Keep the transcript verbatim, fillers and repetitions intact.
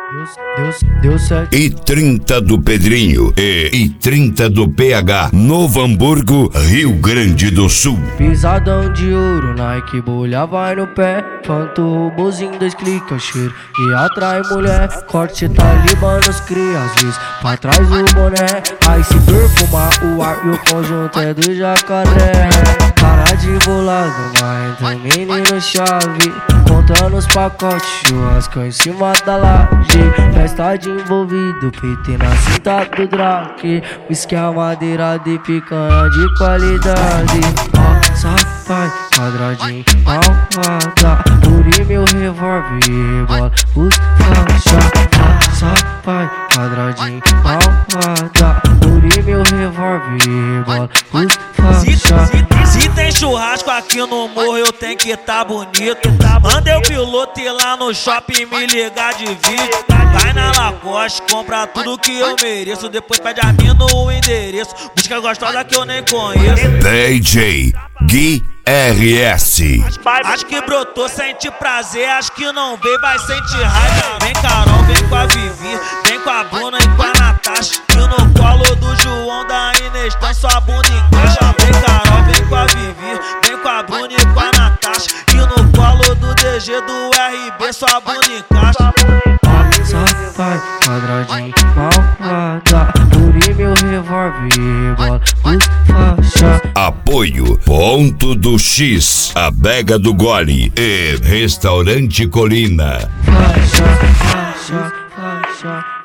Deus, Deus, Deus certo. E trinta do Pedrinho e I trinta do P H, Novo Hamburgo, Rio Grande do Sul. Pisadão de ouro, Nike, bolha vai no pé. Fanto robozinho, dois cliques, cheiro e atrai mulher. Corte talibã nos cria, às vezes pra trás o boné. Aí se perfumar o ar e o conjunto é do jacaré. Cara de bolado, mas tem menino chave. Contando os pacotes, churrasco em cima da laje. Festa de envolvido, P T na cinta do Drake. Whisky a madeira de picanha de qualidade. Nossa, pai, quadradinho, malvada. Puri meu revólver e rebola os faixa. Nossa, pai, quadradinho, malvada. Puri meu revólver e rebola os faixa. Se tem churrasco aqui no morro, eu tenho que tá bonito. Manda o piloto ir lá no shopping me ligar de vídeo. Vai na Lacoste, compra tudo que eu mereço. Depois pede a mina o endereço. Busca gostosa que eu nem conheço. D J Gui R S. Acho que brotou, sente prazer. Acho que não veio, vai sentir raiva. Vem Carol, vem com a Vivi, vem com a Bruna e com a Natasha. E no colo do João da Inês tá sua bunda encaixa. Vem Carol, vem com a Vivi, vem com a Bruna e com a Natasha. E no colo do D G do R B sua bunda encaixa. Pai, quadradinho, malvada. Puri meu revólver e rebola os faixa. Apoio Ponto do X, Adega do Gole e Restaurante Colina. Faixa, faixa, faixa.